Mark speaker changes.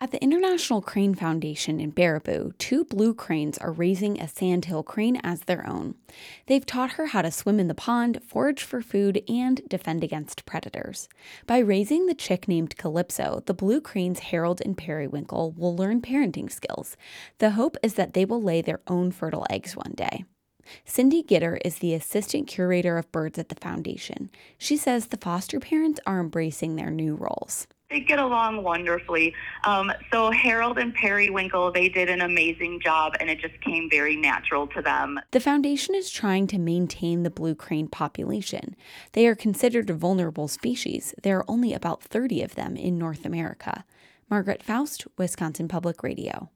Speaker 1: At the International Crane Foundation in Baraboo, two blue cranes are raising a sandhill crane as their own. They've taught her how to swim in the pond, forage for food, and defend against predators. By raising the chick named Calypso, the blue cranes Harold and Periwinkle will learn parenting skills. The hope is that they will lay their own fertile eggs one day. Cindy Gitter is the assistant curator of birds at the foundation. She says the foster parents are embracing their new roles.
Speaker 2: They get along wonderfully. So Harold and Periwinkle, they did an amazing job, and it just came very natural to them.
Speaker 1: The foundation is trying to maintain the blue crane population. They are considered a vulnerable species. There are only about 30 of them in North America. Margaret Faust, Wisconsin Public Radio.